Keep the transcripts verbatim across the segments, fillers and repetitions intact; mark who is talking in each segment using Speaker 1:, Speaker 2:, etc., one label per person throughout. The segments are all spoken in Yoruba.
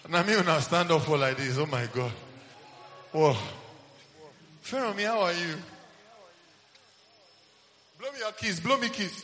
Speaker 1: Now me when I stand up for like this, oh my God. Whoa. Feromi, how are you? Blow me your kiss, blow me kiss.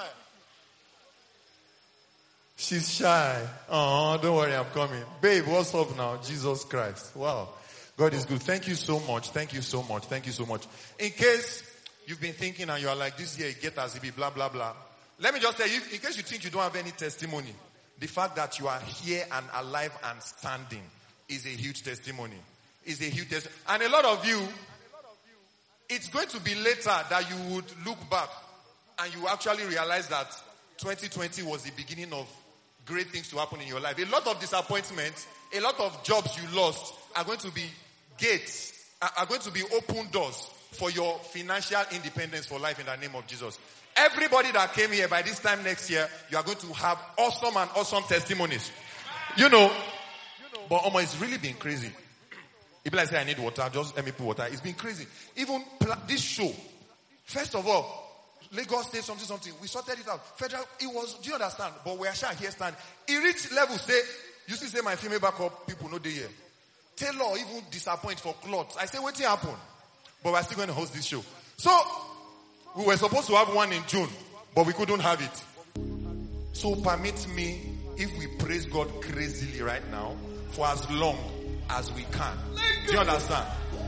Speaker 1: She's shy. Oh, don't worry, I'm coming. Babe, what's up now? Jesus Christ. Wow. God is good. Thank you so much. Thank you so much. Thank you so much. In case you've been thinking and you are like, this year you get as it be, blah, blah, blah. Let me just tell you, in case you think you don't have any testimony, the fact that you are here and alive and standing is a huge testimony. Is a huge testimony. And a lot of you, it's going to be later that you would look back and you actually realize that twenty twenty was the beginning of great things to happen in your life. A lot of disappointments, a lot of jobs you lost are going to be gates, are going to be open doors for your financial independence for life in the name of Jesus. Everybody that came here by this time next year, you are going to have awesome and awesome testimonies. You know, but Omo, it's really been crazy. If I say I need water, just let me put water. It's been crazy. Even pl- this show, first of all, Lagos State something something. We sorted it out. Federal, it was. Do you understand? But we are sure here stand. It reached level. Say, you see, say my female backup people know they here. Taylor even disappoint for clothes. I say, what happened? But we're still going to host this show. So we were supposed to have one in June, but we couldn't have it. So permit me, if we praise God crazily right now, for as long as we can. Do you understand?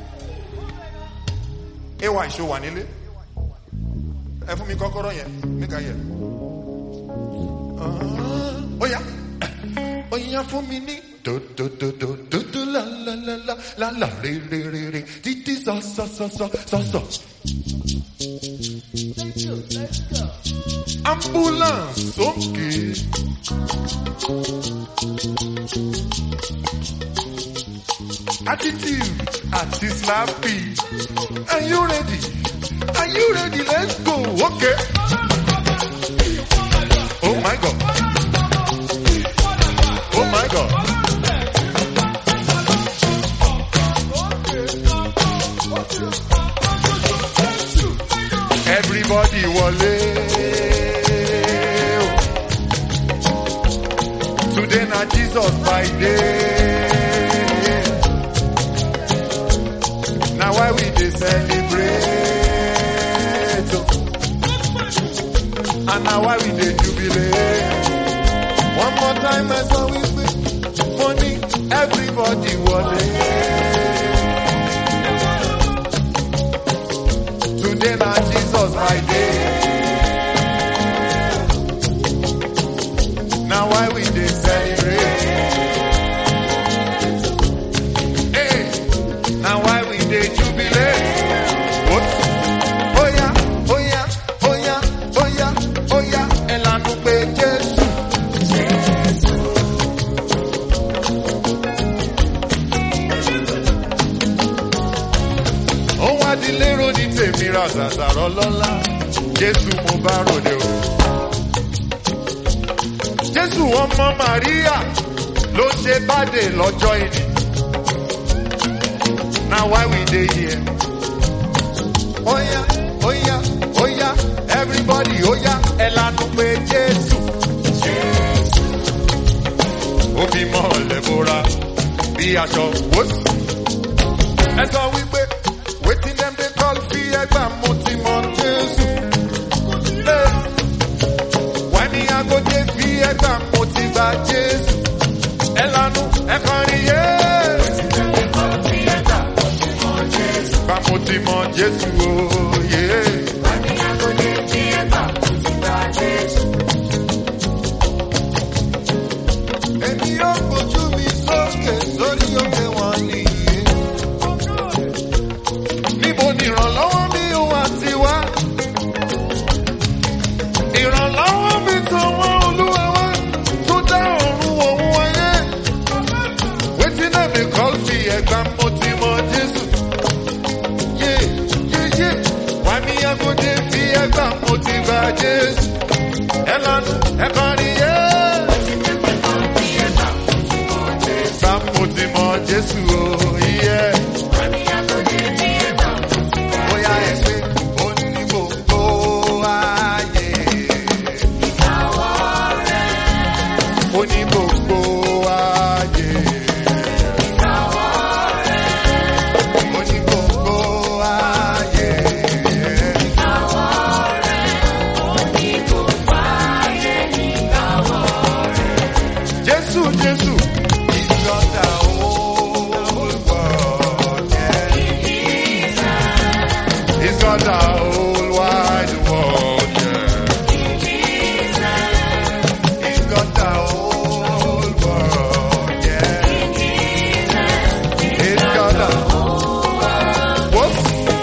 Speaker 1: Ewa show one ile. Efu mi kokoro yen, make a hear. Oh yeah. Oh yeah, for me ni. Do do do do do do la la la la la la re re re re. Ti ti so so so so so so.
Speaker 2: Let's go, let's go.
Speaker 1: Ambulance, okay. Attitude, artist happy. Are you ready? Are you ready? Let's go. Okay. Oh my God. Oh my God. Everybody wale. Today na Jesus by day. Now why we dey celebrate? And now why we dey jubilate? One more time I saw we win. Money, everybody wale. Today na Jesus my day. Now why we dey celebrate? Hey, now why we dey jubilate? What? Oh yeah, oh yeah, oh yeah, oh yeah, oh yeah. Elanu pe Jesu. Oh wa di lero ni tèmi ra zazaro lọ́lá. Jesu mo bá ròde o. Jésù ọmọ Màríà ló ṣe bádé lọ́jọ́ ìní. Now why we dey here? Oh yeah, oh yeah, oh yeah, everybody, oh yeah, ẹ lanu pé Jésù. Ó fi mọ́lẹ̀ bóra bí aṣọ wòsì. Ẹ sọ wípé wetin dem dey call fi ẹgbà mo ti mọ Jésù. Hey. Why me I go dey fi ẹgbà mo ti bá Jésù. Ẹ lanu ẹ kọrin yé. Wetin dem dey call fi ẹgbà mo ti mọ Jésù. Bá mo ti mọ Jésù o yé. Why me I go dey fi ẹgbà mo ti bá Jésù. Èmi yóò gbójú mi sókè sórí òkè wọn nìyí. Níbo ni ìrànlọ́wọ́ mi wà ti wá? Ìrànlọ́wọ́ mi tó wá Olúwa wá tó dá ọ̀run òun wáyé. Wetin dem dey call fi ẹ̀gbá mo ti mọ Jésù. Yé yé yé wá mi àgbo dey fi ẹ̀gbá mo ti bá Jésù. Ẹ lanu ẹ kọrin yé. Wetin dem dey call fi ẹ̀gbá mo ti mọ Jésù. Bá mo ti mọ Jésù o yẹ. Wá mi àgbo dey fi ẹ̀gbá mo ti bá Jésù. Bóyá ẹ pé ó ní gbogbo ayé. Ó ní gbogbo ayé. Jesus. He's got the whole world, yeah. He's got the whole wide world, yeah. He's got the whole world, yeah. He's got the whoops.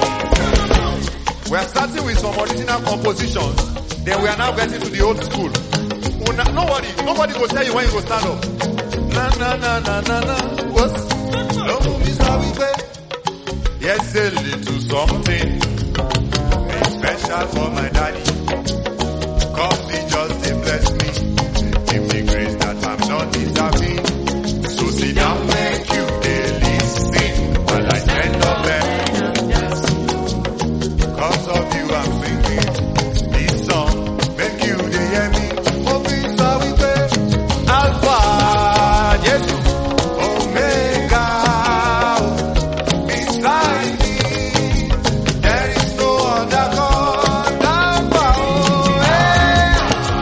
Speaker 1: We are starting with some original compositions. Then we are now getting to the old school. Nobody, nobody will tell you when you go stand up. Na na na na na na. What? No movies how we play. Yes, a little something. It's special for my daddy. Cause he just they bless me. Give me grace that I'm not deserving. So sit down, make you they listen while I stand up there. Cause of you I'm singing this song. Make you they hear me. Alpha, yes, Omega, beside me, there is no other God, Alpha, oh, hey.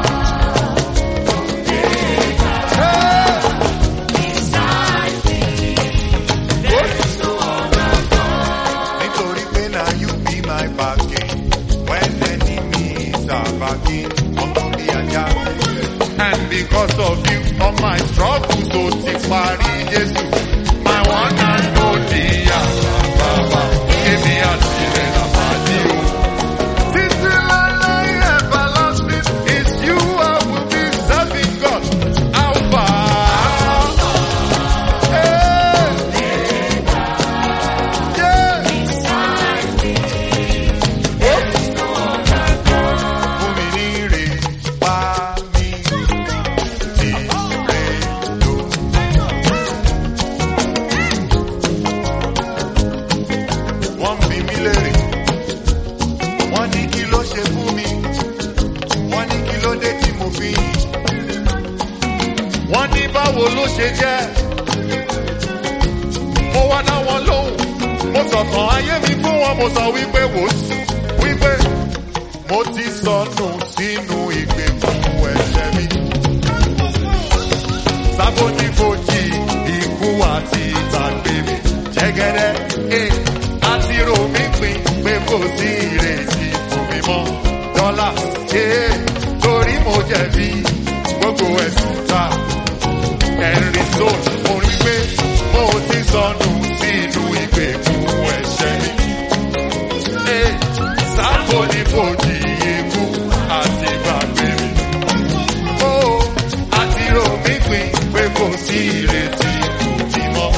Speaker 1: Beside me, there is no other God. Nítorí pé now you be my backing, when enemies are backing, ọmọ mi ajá. And because of you, all my struggles so tipari Jesus, my one and only Baba, give me a children of my deal. Till I lie everlasting, it's you I will be serving God. Alpha, hey, yeah, Fuminire, pa mi. Wọ́n bí mi lérè, wọ́n ní kí ló ṣe fún mi, wọ́n ní kí ló dé tí mo fi yìn, wọ́n ní báwo ló ṣe jẹ́, mo wá dá wọn lóhùn, mo sọ̀tàn ayé mi fún wọn, mo sọ wípé wò sí, wípé mo ti sọnù sínú ìgbèkùn ẹ̀ṣẹ̀ mi. Sábòdìbòjì ikú àti ìgbàgbé mi jẹ́gẹ́dẹ́, eh. Àti rò mí pin pé kò sí ìrètí fún mi mọ́. Dọ́là ṣe é torí mo jẹ̀bi gbogbo ẹ̀sùn ta. Ẹ̀rìn tó mo rí pé mo ti sọnù sínú ìgbèkùn ẹ̀ṣẹ̀ mi. Sábò ní bòjì ikú àti ìgbàgbé mi. Àti rò mí pin pé kò sí ìrètí fún mi mọ́.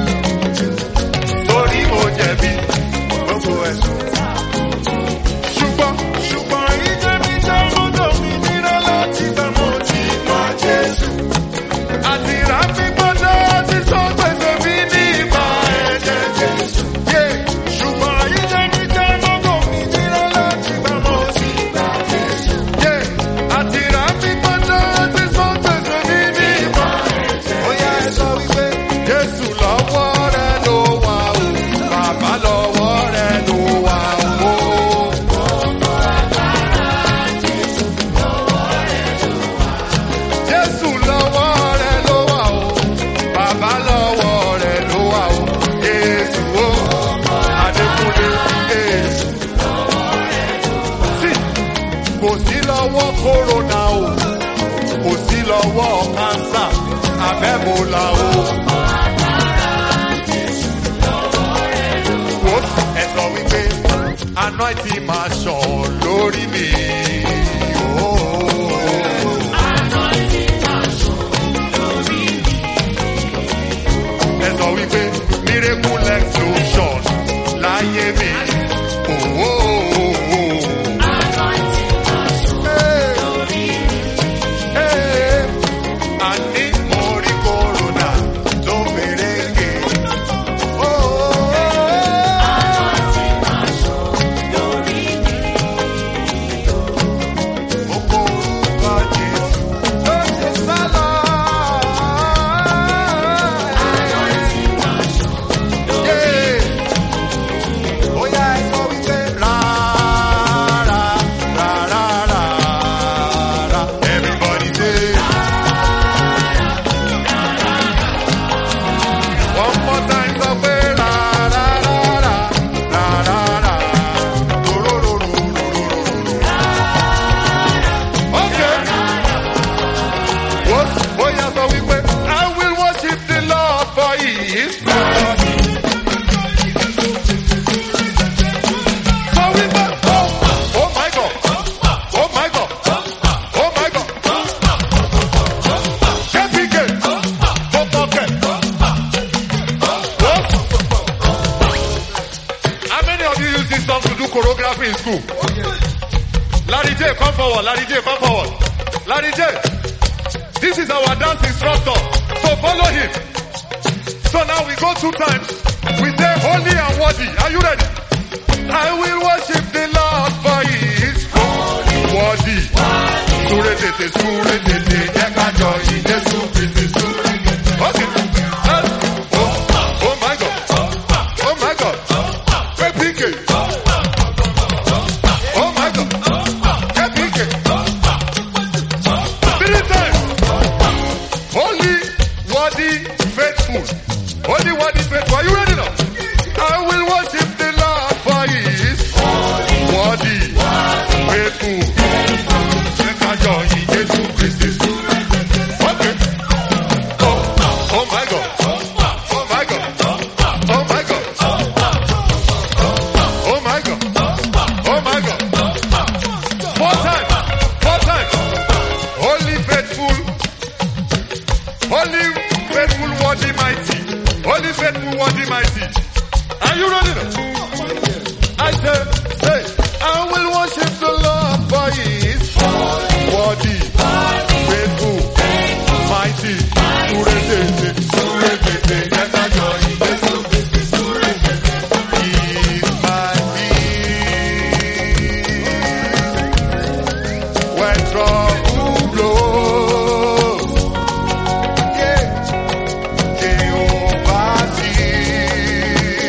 Speaker 1: Torí mo jẹ̀bi gbogbo ẹ̀sùn. Ṣùgbọ́n ṣùgbọ́n ìjẹ́ mi jẹ́ mọ́tò mi nírọ́ láti gbà mo ti mọ Jésù. Àti rà mí gbọ́dọ̀ ti sọ gbèsè mi ní ìgbà ẹ̀jẹ̀ Jésù. Ṣùgbọ́n ìjẹ́ mi jẹ́ mọ́tò mi nírọ́ láti gbà mo ti mọ Jésù. Àti rà mí gbọ́dọ̀ ti sọ gbèsè mi ní ìgbà ẹ̀jẹ̀. Ó yá ẹ sọ wípé Jésù lọ́wọ́ rẹ̀ ló wà o. Bàbá lọ́wọ́ rẹ̀ ló wà o. Jésù lọ́wọ́ rẹ̀ ló wà o. Bàbá lọ́wọ́ rẹ̀ ló wà o. Jésù o. Adékúnlé Jésù. Sí, kò sí lọ́wọ́ kòrónà o. Kò sí lọ́wọ́ kánsà abẹ́bọ̀là o. Ẹ sọ wípé anointing máa ṣàn lórí mi. Anointing máa ṣàn lórí mi. Ẹ sọ wípé miracle explosion láyé mi. Anointing máa ṣàn lórí mi. Àní mo rí corona tó bèrè gé. choreography in school. Larry J, come forward. Larry J, come forward. Larry J, this is our dance instructor. So follow him. So now we go two times. We say holy and worthy. Are you ready? I will worship the Lord for he is holy, worthy. Suretete, suretete, ekajo, Jesu Kristi, suretete. Okay. Oh, oh my God. Oh my God. Hey, P K. Oh my God. Hey, P K. Three times. Holy, worthy, faithful. Holy, worthy, faithful. Are you ready now? I will worship the Lord for he is worthy, faithful. Ekajo, Jesu Kristi. Okay. Oh, oh my God. Oh my God. Oh my God. Oh my God. Oh my God. Four times. Four times. Holy, faithful. Holy, faithful, worthy, mighty. Holy, faithful, worthy, mighty. Are you ready now? I said, say, I will worship the Lord for he is worthy, faithful, mighty. Suretete, suretete, ekajo, Jesu Kristi, suretete. He's my peace when trouble blows. Yeah. Jehovah sees.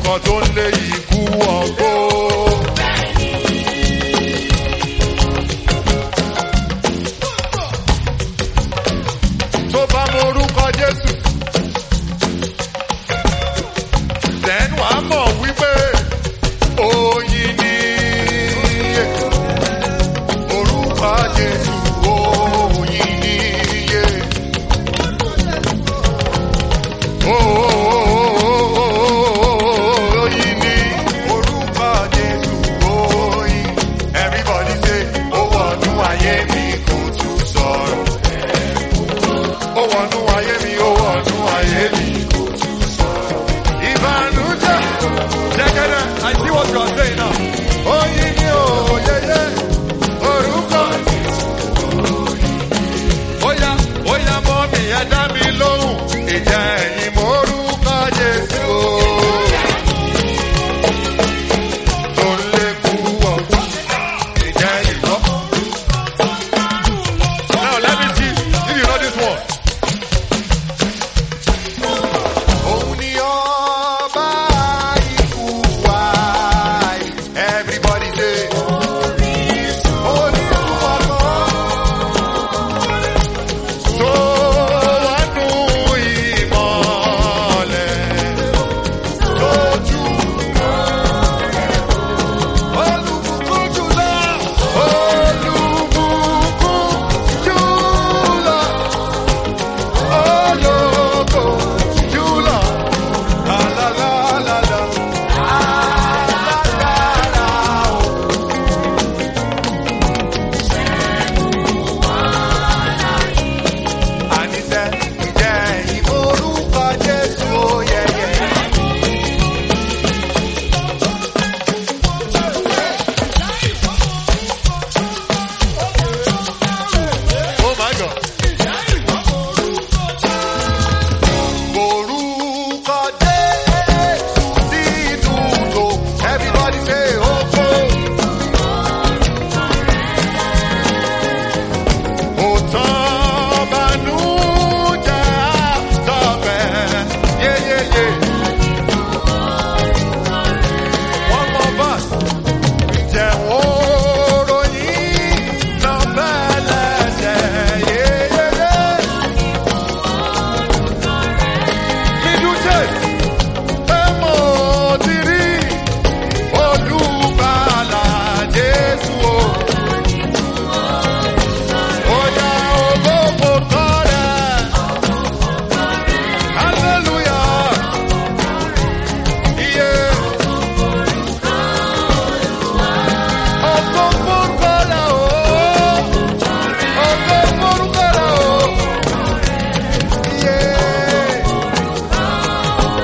Speaker 1: orúkọ tó ń lé ikú ọgbó. Tó bá mọ orúkọ Jésù, then wàá mọ̀ wípé oyin ni orúkọ Jésù, oyin ni iye. Oyin ni orúkọ Jésù, oyin. Everybody say, ó wọnú ayé mi kò tún sọ̀rọ̀. Ó wọnú ayé mi, ó wọnú ayé mi kò tún sọ̀rọ̀. Ìbànújẹ́, jẹ́gẹ́dẹ́, I see what you are saying now. Oyin ni òyeyè, orúkọ Jésù, oyin. Óyá, óyá mọ́ mi, ẹ dá mi lóhùn, ìjà ẹ̀yìn mọ́ orúkọ Jésù. Tó ń lékú ọ̀gbọ́n, ìjà ẹ̀yìn mọ́. Now let me see if you know this one. Òun ni ọba ikú wa. Everybody say. Olúwa kan. Tó wà nú ìmọ́lẹ̀. Tójú. Olùbùkún jùlọ. Olùbùkún jùlọ. Ológo jùlọ. La la la la la. Àníṣe ìjẹ́ ìmọ̀rúkọ Jésù yẹyẹ. Oh my God. Orúkọ Jésù dídùn tó. Everybody say oko. Òtán bànújẹ́ tọ̀bẹ̀. Yeah, yeah, yeah. One more verse. Ǹjẹ́ wọ́n ròyìn náà bẹ́ẹ̀ lẹ́sẹ̀? Yeah, yeah, yeah. Miduje, ẹ mọ̀ ti rí olùgbàlà Jésù o. Oya ògo forúkọ rẹ̀. Hallelujah. Iye. Ògo forúkọ rẹ̀ o. Ògo forúkọ rẹ̀ o. Iye.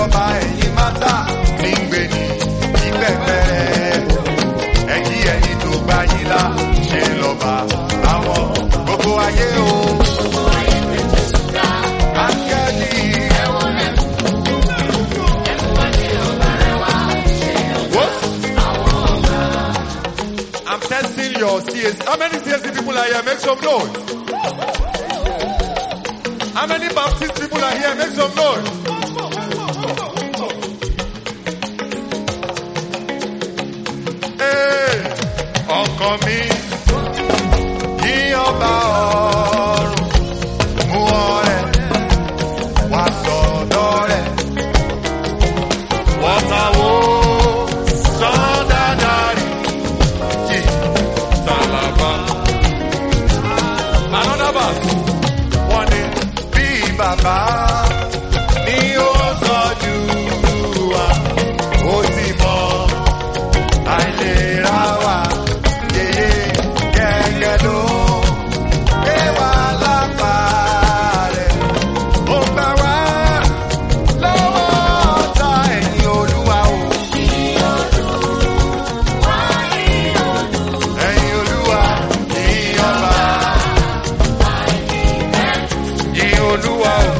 Speaker 1: lọ́ba ẹ̀yin mátà ní gbèní ìgbẹ́gbẹ́. Ẹ̀yin ẹ̀yin tó gbá yín lá ṣe lọ́ba àwọn gbogbo ayé o. Áńgẹ́lì I'm testing your C S. How many C S C people are here? Make some noise. How many Baptist people are here? Make some noise. Hey, ọkọ mi, yí ọba ọ̀run, mú ọrẹ, wá sọ́dọ̀ rẹ̀, wọ́tàwó, sọ́dádárì, yí tàlàbà. Another verse, wọ́n ní bí bàbá ní ó tọ́jú wa, ó sì mọ àìlera wa, yeye gẹ́gẹ́ ló gbé wa lápá rẹ̀. Ó gbà wá lọ́wọ́ ọ̀tá ẹ̀yin Olúwa o. Ẹ̀yin Olúwa, ẹ̀yin Olúwa, ẹ̀yin ọba. Ẹ̀yin Olúwa o.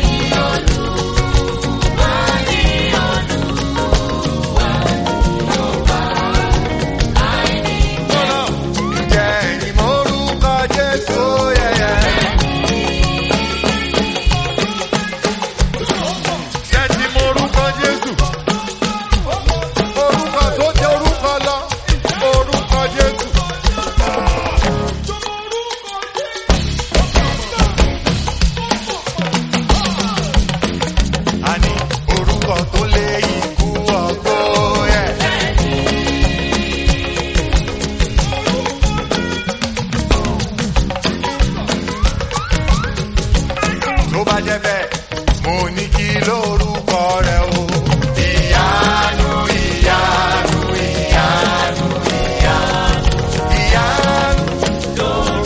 Speaker 1: Ǹjẹ́ ẹ̀yin mórúkọ Jésù yẹyẹ? Ṣé ti mórúkọ Jésù? Orúkọ tó jẹ́ orúkọ lọ, orúkọ Jésù. Àní orúkọ tó lé ikú ọgbó yẹ. Tó bá jẹ́ bẹ́ẹ̀, mo ní kí lórúkọ rẹ̀ o. Ìyanu, ìyanu, ìyanu, ìyanu, ìyanu.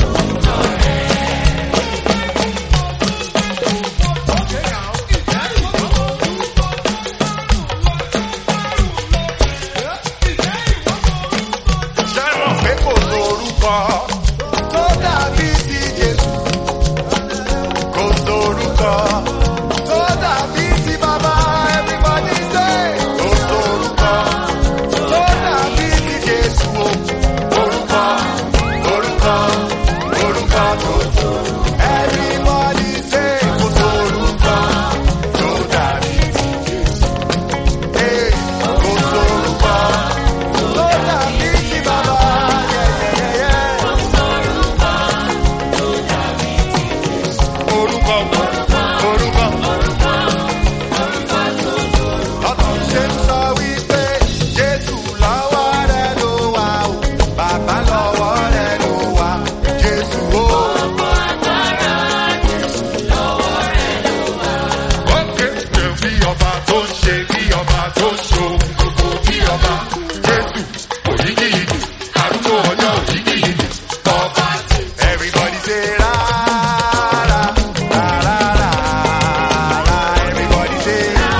Speaker 1: Ṣé mọ̀ pé kò lórúkọ tó dàbí ti Jésù? Kò sórúkọ tó dàbí ti bàbá, everybody say. Kò sórúkọ tó dàbí ti Jésù o. Orúkọ, orúkọ, orúkọ tó tó. Everybody say. Kò sórúkọ tó dàbí ti Jésù. Hey, kò sórúkọ tó dàbí ti bàbá. Yeah, yeah, yeah, yeah. Orúkọ, orúkọ. Ọ̀tún ṣe ń sọ wípé Jésù lọ́wọ́ rẹ̀ ló wà o, bàbá lọ́wọ́ rẹ̀ ló wà, Jésù o. Ó kéde bí ọba tó ń ṣe bí ọba tó ń ṣo gbogbo bí ọba, Jésù òyìgìyìgì, arúgbó ọjọ́ òyìgìyìgì, ọba. Everybody say rárá, rárá, rárá. Everybody say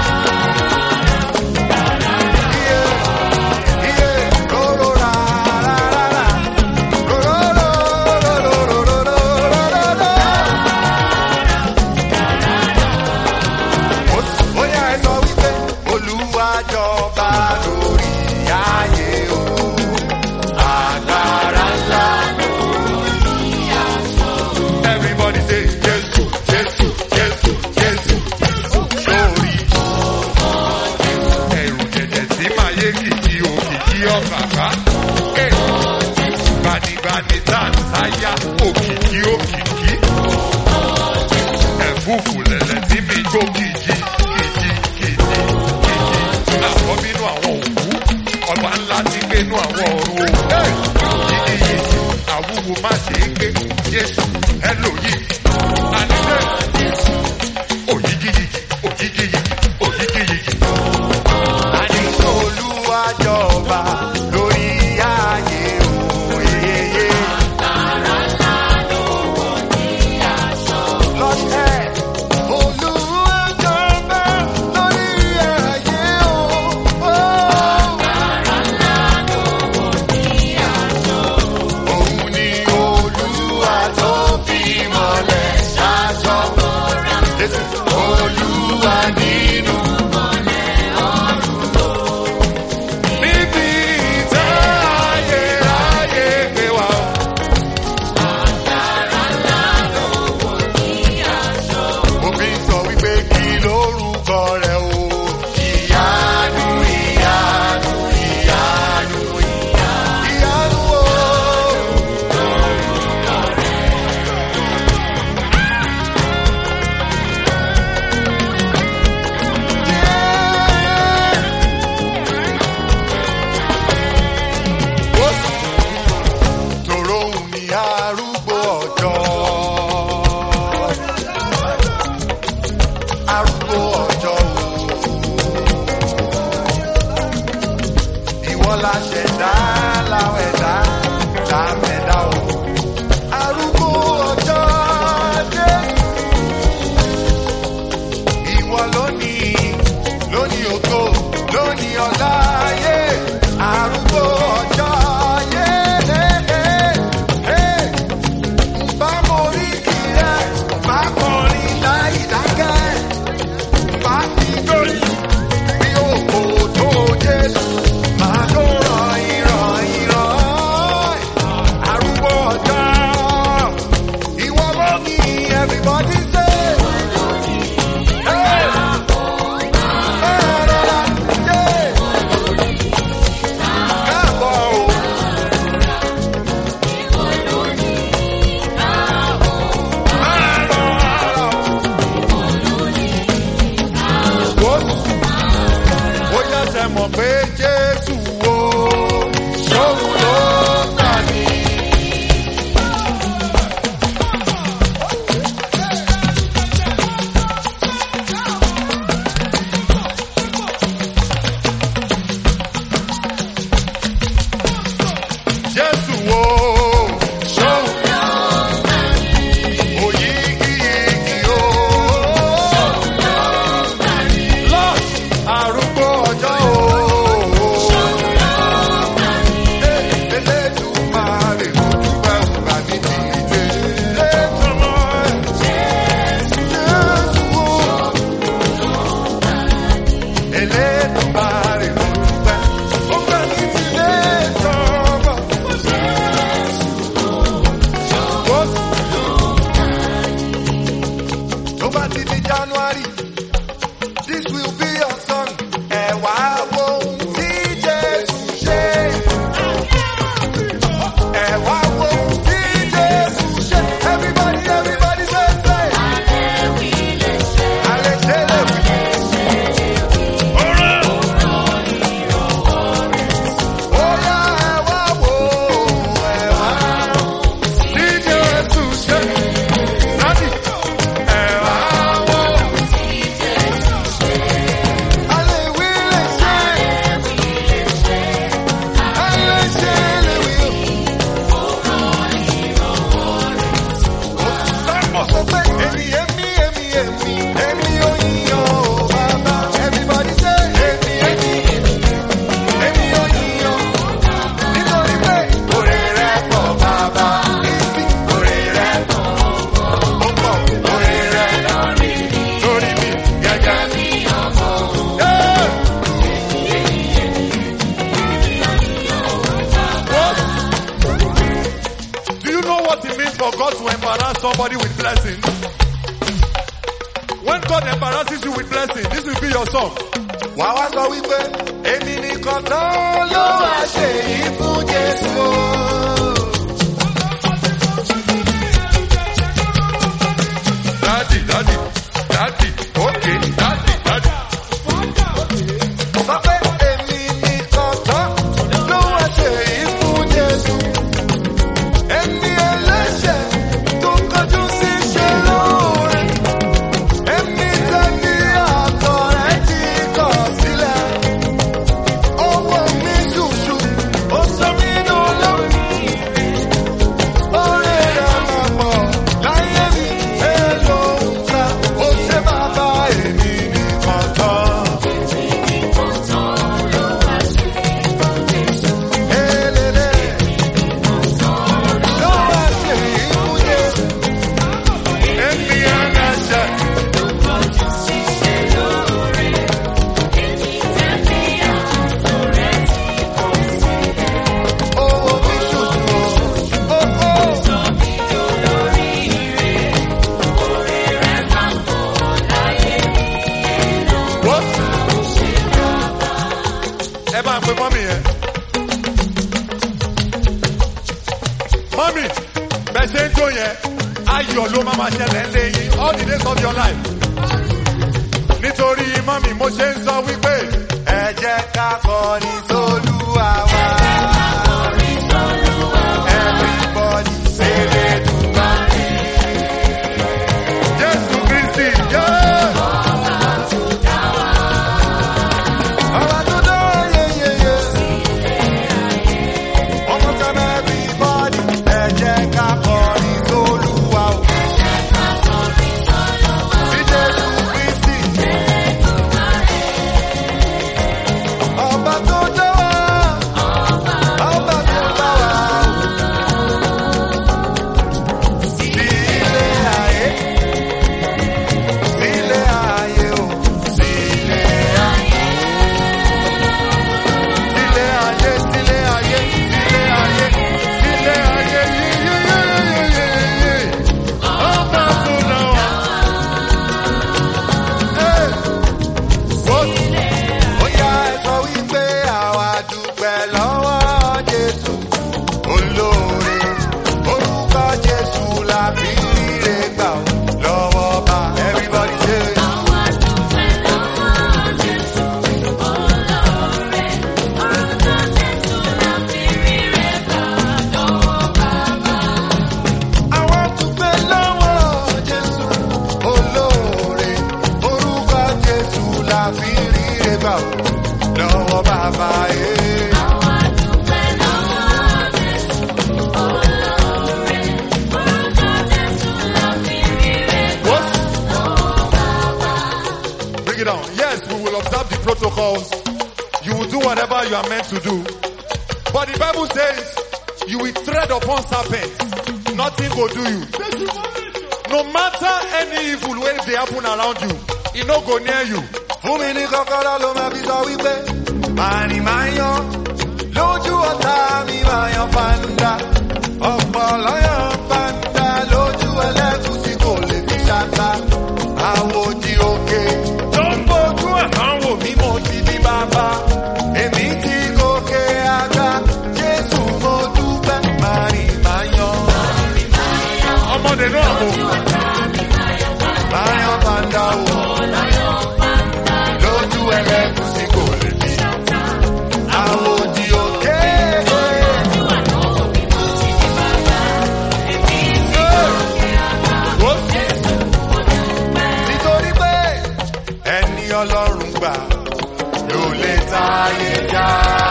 Speaker 1: yeah, yeah, ro, ro, ra, ra, ra, ra. Ro, ro, ro, ro, ro, ro, ro, ro, ro, ro, ro. Ó ó yá ẹ sọ wípé Olúwa jọba lórí ayé o. Agbára ńlá lórí aṣọ. Everybody say Jésù, Jésù, Jésù, Jésù. Sórí ẹ̀rù jẹ̀jẹ̀ tí máa yé kìkì òkìkí ọ̀kàkà. Gbanigbani tá ń sáyà òkìkí òkìkí. Ẹ̀fúùfù lẹ̀lẹ̀ tí mi gbó kìjì kìjì kìjì kìjì. Àkọ́bínú àwọn òkú, ọba ńlá ti gbénú àwọn ọ̀run o. Yìnyín àwúwo má ṣe é gbé Jésù ẹ lò yìí. Àníṣe òyìgìyìgì òyìgìyìgì òyìgìyìgì. Àní Olúwa jọba lórí ayé o. Yeye. Lọ́tẹ̀ Olúwa láṣẹ̀dá láwẹ̀dá láwẹ̀dá o. Arúgbó ọjọ́ dé. Ìwọ lónìí, lónìí ògo, lónìí ọlá ayé. Arúgbó ọjọ́ ayé. Bá mo rí kìrẹ́, bá kọrin láì dákẹ́. Bá ti lórí bí òkò tó Jésù. Máa tó ràn ìràn ìràn. Arúgbó ọjọ́. Ìwọ lónìí, everybody say. Hey! Mọ̀ pé Jésù wo ṣóun ló gbà mí. Jésù wo ṣóun ló gbà mí. Òyìgìyìgì o. Ṣóun ló gbà mí. Lọ arúgbó ọjọ́ o. January, this will be your song. Ẹ̀wà wo tí Jésù ṣe? Ẹ̀wà wo tí Jésù ṣe? Everybody, everybody say say. Alẹ́ wí lè ṣe. Alẹ́ ṣe lè wí. Ọ̀rẹ́. Bóyá ẹ̀wà wo ẹ̀wà tí Jésù ṣe? Láti ẹ̀wà. For God to embarrass somebody with blessing. When God embarrasses you with blessing, this will be your song. Wà wá sọ wípé èmi nìkan tán ló wá ṣe yìí fún Jésù. Daddy, daddy, daddy, okay, daddy, daddy. Sọ pé èmi nìkan tán ló wá ṣe yìí fún Jésù. Èmi ẹlẹ́ṣẹ̀ tó kọjú sí ṣe lóore. Èmi tẹ̀lé àtọ̀ rẹ̀ tí kọ̀ sílẹ̀. Owó mi ṣùṣù, ó sọ mí nù lórí. Orí rẹ̀ máa pọ̀ láyé mi, èlò ńlá. Ó ṣe bàbá èmi nìkan tán. Elele. Ló wá ṣe ìfúnjẹ. Èmi ẹlẹ́ṣẹ̀. Owó mi ṣùṣù, ó ó. What? Ẹ bá ń pe mọ́mì yẹn. Mọ́mì, bẹ́ẹ̀ ṣe ń jó yẹn, ayọ̀ ló máa ma ṣẹlẹ̀ ń lé yín all the days of your life. Nítorí mọ́mì mo ṣe ń sọ wípé ẹ jẹ́ ká kọrin sólúwa wá. Everybody say Olódùmarè. Jésù Kristi jẹ́. Ọba tó dá yeyeye. fi rí ẹgbà lọ́wọ́ bàbá ẹ̀. Bring it down. Yes, we will observe the protocols. You will do whatever you are meant to do. But the Bible says you will tread upon serpents. Nothing will do you. No matter any evil way they happen around you, it no go near you. Fúnmi ní kọ́kọ́rọ́ ló máa fi sọ wípé màní máa yan lójú ọ̀tá mi máa yan fanda. Ọ̀pọ̀ lọ́yàn fanda lójú ẹlẹ́gùsí kò lè fi ṣáta. Àwòdì òkè tó ń bójú ẹ̀fọn wò mí mo ti di bàbá. Èmi ti gòkè àgbà Jésù mo dúpẹ́ màní máa yan. Ọmọdé náà mọ̀. Máa yan fanda wò. Lójú ẹlẹ́gùsí kò lè fi. Àwòdì òkè. Nítorí pé ẹni Ọlọ́run gbà ló lè táyé já.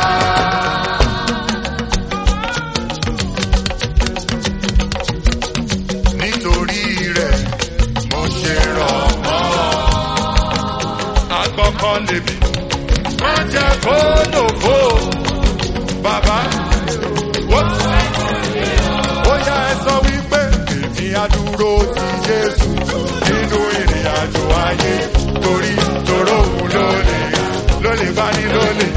Speaker 1: Nítorí rẹ̀ mo ṣe rọ̀ mọ́. Agbọ́kọ́ lèmi má jẹ́ kó dòfo. Bàbá ó yá ẹ sọ wípé èmi á dúró ti Jésù nínú ìrìn àjò ayé torí tòró òun ló lè ló lè bá ní ló lè.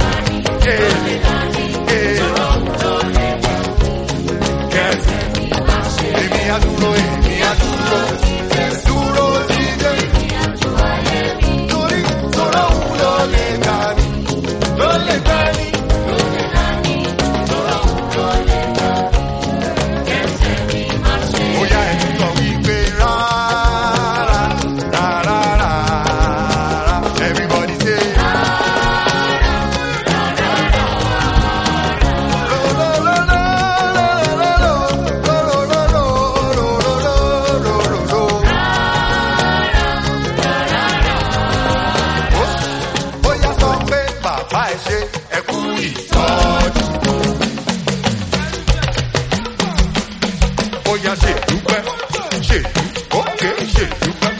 Speaker 1: Kẹ́sì èmi á dúró èmi á dúró dúró ti Jésù torí tòró òun ló lè gbà mí ló lè gbà mí. Oya ẹni sọ wípé rárá rárá rárá. Everybody say Oya sọ pé bàbá ẹ ṣe ẹ kú ìtọ́jú. Oya ṣe dúpẹ́ ṣe òkè ṣe dúpẹ́.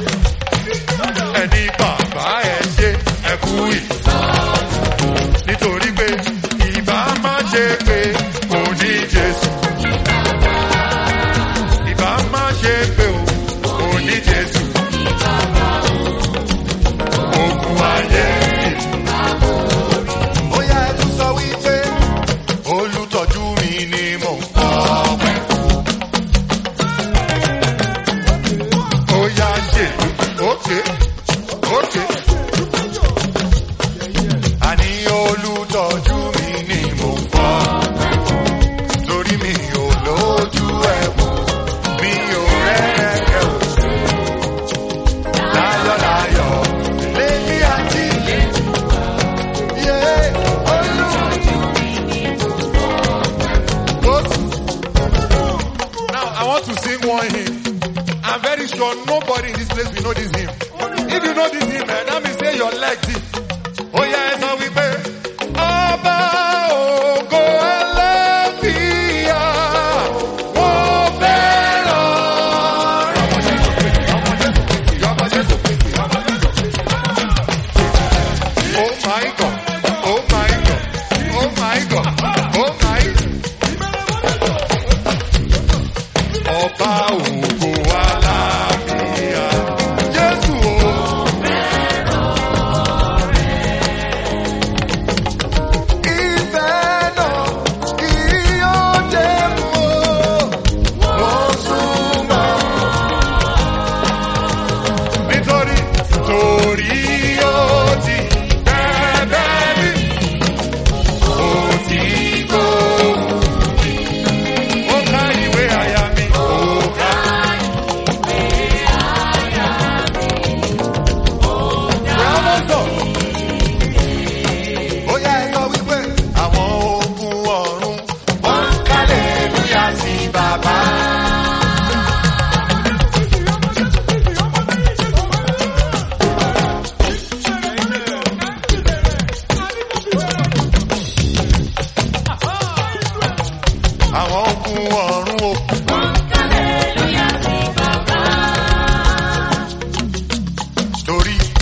Speaker 1: Ẹni bàbá ẹ ṣe ẹ kú ìtọ́jú. Nítorí pé ìbá má ṣe pé kò ní Jésù. Ìbá má ṣe pé kò ní Jésù. Ogun ayé. Oya ẹ tún sọ wípé olùtọ́jú mi ni mò ń kọ́ pẹ́. Oya ṣe òkè òkè. Àní olùtọ́jú mi ni mò ń kọ́ torí mi ò lójú ẹ̀wọ̀n mi ò rẹ́rẹ́ o. Láyọ̀ láyọ̀ lèmi àti yé olùtọ́jú mi ni mò ń kọ́. Now I want to sing one hymn. I'm very sure nobody in this place will know this hymn. If you know this hymn, eh, that means say your leg deep. Oh yeah, it's how we pay. Ọba ògo àlàáfíà, mo fẹ́ràn. Ọmọ Jésù Kristi, ọmọ Jésù Kristi, ọmọ Jésù Kristi. Oh my God, oh my God, oh my God, oh my God. Ọba ògo àlàáfíà, Jésù o. Ìfẹ́ náà kì yóò dẹ́mu o, mo súnmọ́. Nítorí torí ó ti bẹ́ẹ̀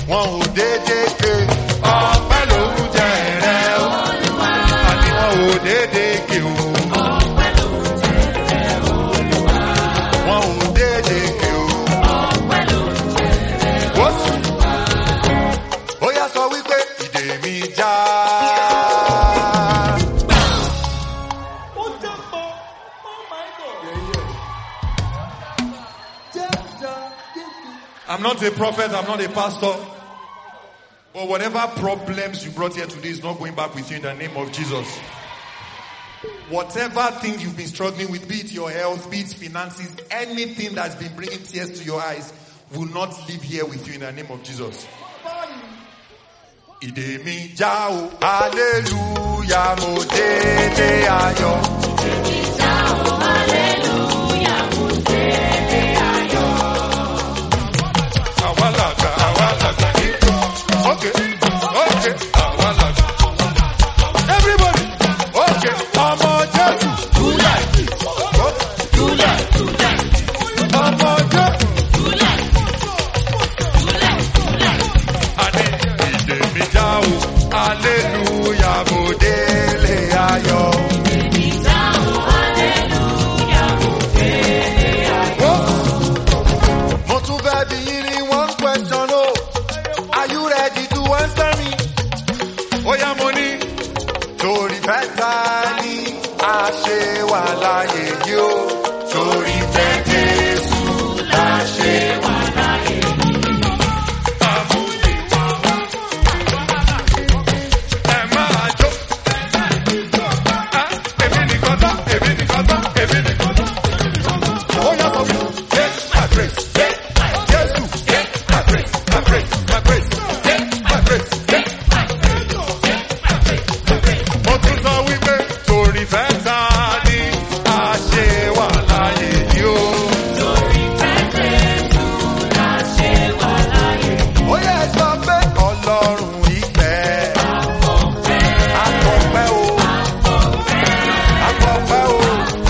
Speaker 1: wọn ò dédé ké ọpẹ́ lòun jẹ rẹ o àní wọn ò dédé ké o ọpẹ́ lòun jẹ rẹ Olúwa wọn ò dédé ké o ọpẹ́ lòun jẹ rẹ Olúwa ó yá sọ wípé ìdè mi já. I'm not a prophet, I'm not a pastor. But whatever problems you brought here today is not going back with you in the name of Jesus. Whatever thing you've been struggling with, be it your health, be it finances, anything that's been bringing tears to your eyes will not live here with you in the name of Jesus. Ìdè mi já o, hallelujah, mo dédé ayọ̀. Ìdè mi já o, hallelujah, mo dédé ayọ̀. Awalaga, awalaga, okay, okay, awalaga. Everybody, okay, ọmọ Jésù, do like it, do like, do like, ọmọ Jésù, do like, do like, do like. Àní ìdè mi já o, hallelujah, mo délé ayọ̀. Ìdè mi já o, hallelujah, mo délé ayọ̀. Mo tún fẹ́ bi yín ní one question o. Are you ready to answer me? Oya mo ní torí fẹ́ ta ni a ṣe wà láyé yìí o. Torí fẹ́ Jésù la ṣe wà láyé yìí. Àmúlẹ̀ ẹ máa jó. Èmi nìkan tán, èmi nìkan tán, èmi nìkan tán. Oya sọ fún mi. Take my praise, take my Jésù, take my praise, my praise, my praise, take my praise, take my praise, take my praise, my praise. Mo tún sọ wípé torí fẹ́ ta ni a ṣe wà láyé yìí o. Torí fẹ́ Jésù la ṣe wà láyé yìí. Ó yẹ sọ pé Ọlọ́run ìfẹ́. Àfọ̀pẹ́. Àfọ̀pẹ́ o. Àfọ̀pẹ́. Àfọ̀pẹ́ o.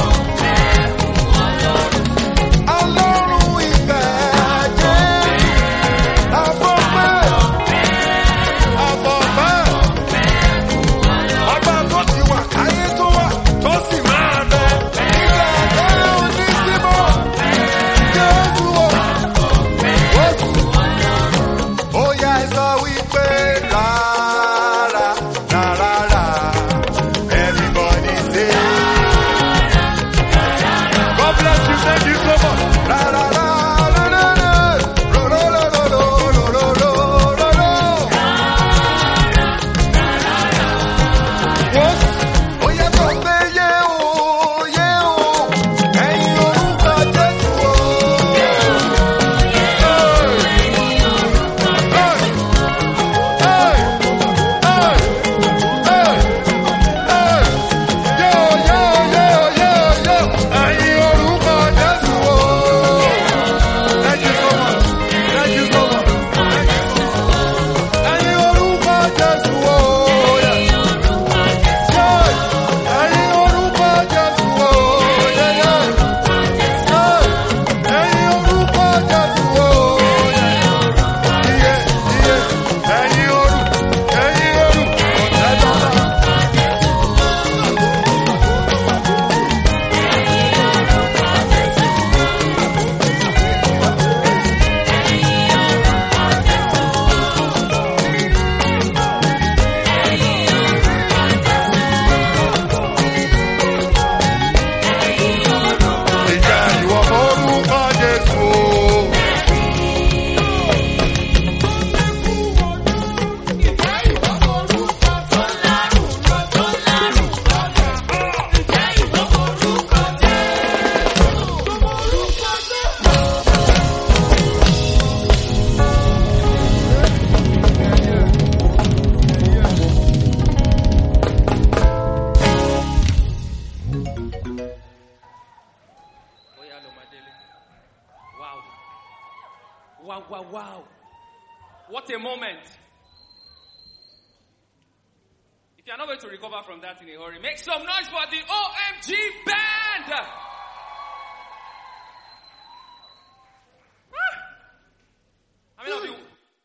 Speaker 1: Ọlọ́run ìfẹ́ jẹ́ àfọ̀pẹ́. Àfọ̀pẹ́. Ọba tó ti wà káyé tó wà tó sì máa bẹ. Ìgbà jẹ́ onísìmọ̀. Jésù o. Jésù. Ó yá ẹ sọ wípé rárá, rárá, rárá. Everybody say. God bless you, thank you so much. Rárá, rárá, rárá, rárá. Ro, ro, ro, ro, ro, ro, ro, ro, ro, ro. What? Ó yá sọ pé yé o, yé o. Ẹ̀yin orúkọ Jésù o. Hey.
Speaker 2: Wow, wow, wow. What a moment. If you're not going to recover from that in a hurry, make some noise for the O M G